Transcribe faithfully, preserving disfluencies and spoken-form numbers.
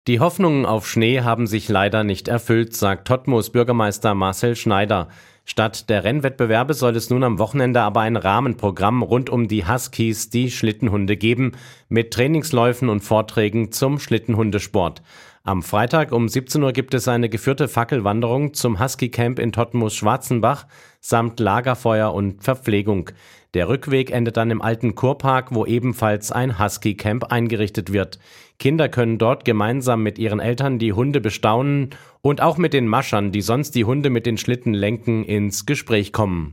Die Hoffnungen auf Schnee haben sich leider nicht erfüllt, sagt Todtmoos Bürgermeister Marcel Schneider. Statt der Rennwettbewerbe soll es nun am Wochenende aber ein Rahmenprogramm rund um die Huskies, die Schlittenhunde, geben, mit Trainingsläufen und Vorträgen zum Schlittenhundesport. Am Freitag um siebzehn Uhr gibt es eine geführte Fackelwanderung zum Husky-Camp in Todtmoos-Schwarzenbach samt Lagerfeuer und Verpflegung. Der Rückweg endet dann im alten Kurpark, wo ebenfalls ein Husky-Camp eingerichtet wird. Kinder können dort gemeinsam mit ihren Eltern die Hunde bestaunen und auch mit den Maschern, die sonst die Hunde mit den Schlitten lenken, ins Gespräch kommen.